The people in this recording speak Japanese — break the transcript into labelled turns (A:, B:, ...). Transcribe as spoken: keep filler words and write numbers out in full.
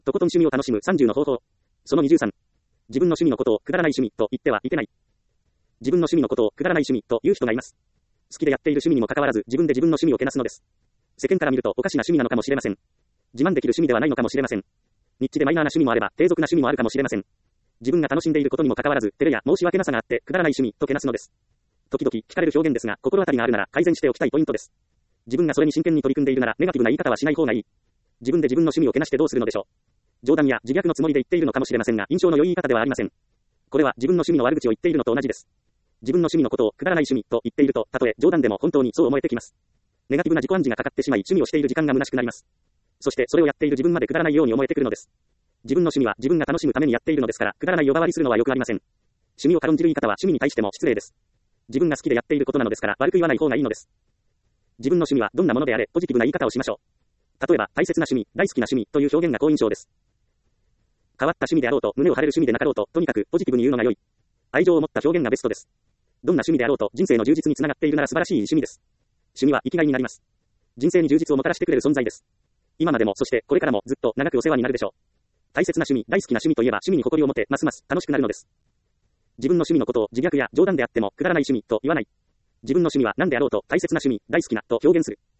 A: とことん趣味を楽しむさんじゅうの方法。そのにじゅうさん。自分の趣味のことをくだらない趣味と言ってはいけない。自分の趣味のことをくだらない趣味という人がいます。好きでやっている趣味にもかかわらず自分で自分の趣味をけなすのです。世間から見るとおかしな趣味なのかもしれません。自慢できる趣味ではないのかもしれません。ニッチでマイナーな趣味もあれば低俗な趣味もあるかもしれません。自分が楽しんでいることにもかかわらず照れや申し訳なさがあってくだらない趣味とけなすのです。時々聞かれる表現ですが心当たりがあるなら改善しておきたいポイントです。自分がそれに真剣に取り組んでいるならネガティブな言い方はしない方がいい。自分で自分の趣味をけなしてどうするのでしょう。冗談や自虐のつもりで言っているのかもしれませんが印象の良い言い方ではありません。これは自分の趣味の悪口を言っているのと同じです。自分の趣味のことをくだらない趣味と言っていると、たとえ冗談でも本当にそう思えてきます。ネガティブな自己暗示がかかってしまい趣味をしている時間が虚しくなります。そしてそれをやっている自分までくだらないように思えてくるのです。自分の趣味は自分が楽しむためにやっているのですから、くだらない呼ばわりするのはよくありません。趣味を軽んじる言い方は趣味に対しても失礼です。自分が好きでやっていることなのですから悪く言わない方がいいのです。自分の趣味はどんなものであれポジティブな言い方をしましょう。例えば大切な趣味、大好きな趣味という表現が好印象です。変わった趣味であろうと胸を張れる趣味でなかろうととにかくポジティブに言うのが良い。愛情を持った表現がベストです。どんな趣味であろうと人生の充実につながっているなら素晴らしい趣味です。趣味は生きがいになります。人生に充実をもたらしてくれる存在です。今までもそしてこれからもずっと長くお世話になるでしょう。大切な趣味、大好きな趣味といえば趣味に誇りを持てますます楽しくなるのです。自分の趣味のことを自虐や冗談であってもくだらない趣味と言わない。自分の趣味は何であろうと大切な趣味、大好きなと表現する。